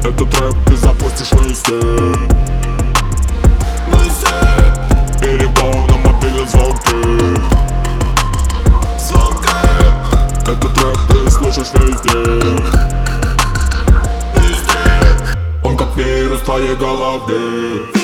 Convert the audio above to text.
Этот рэп ты запустишь везде. Перебор на мобильном звонке. Этот рэп ты слушаешь везде. Он как вирус в твоей голове.